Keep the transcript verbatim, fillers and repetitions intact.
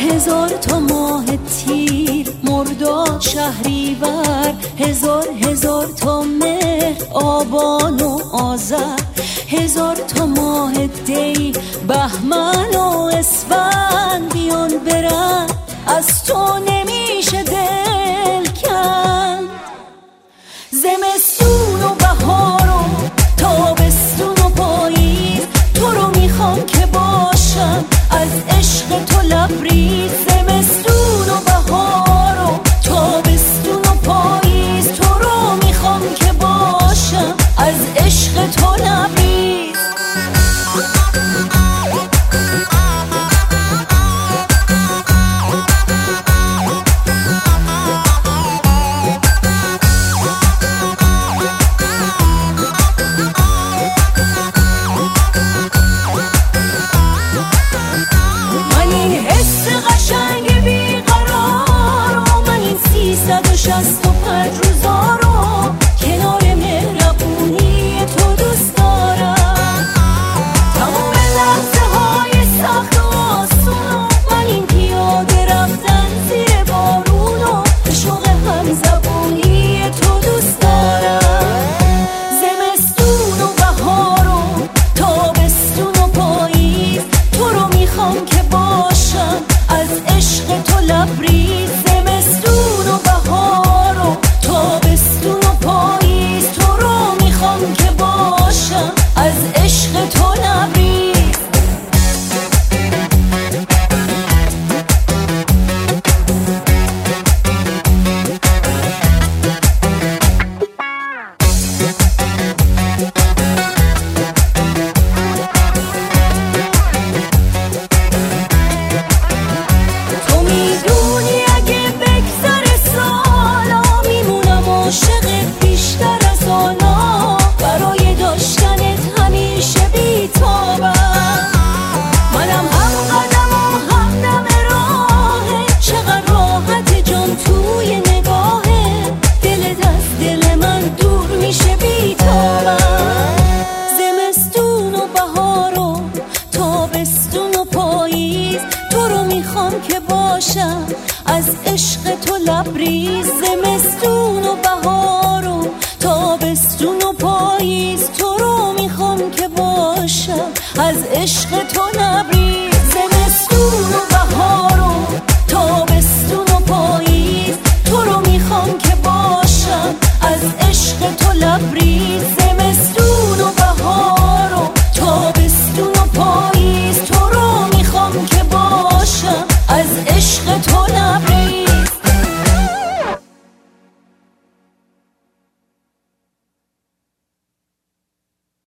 هزار تا ماه تیر، مرداد، شهریور، هزار هزار تا مهر، آبان و آذر، هزار تا ماه دی، بهمن و اسفند، بیان برن از تو نمیشه دل کند. زمستون و بهار و تابستون و پاییز، تو رو میخوام که باشم از عشق تو لبریز. زمستون و بهار و تابستون و پاییز، تو رو میخوام که باشم از عشق تو لبریز. شست و پنج روزا رو کنار مهربونی تو دوست دارم. تمام لحظه های سخت و آسون، من این پیاده رفتن زیر بارون و به شوق همزبونی تو دوست دارم. زمستون و بهار و تابستون و پاییز، تو رو میخوام که باشم از عشق تو لبریز. زمستون و بهار و تابستون و پاییز، تو رو میخوام که باشم از عشق تو لبریز. تو میدونی اگه بگذره سالا، میمونم عاشقت بیشتر از حالا. برای داشتنت همیشه بیتابم، منم هم قدم و هم دم راهت. چقدر راحت جان توی نگاهت، دلت از دل من دور میشه بیتابم. زمستون و بهار و تابستون و پاییز، تو رو میخوام که باشم از عشق تو لبریز. زمستون و بهار و تابستون و پاییز، تو رو میخوام که باشم از عشق تو لبریز.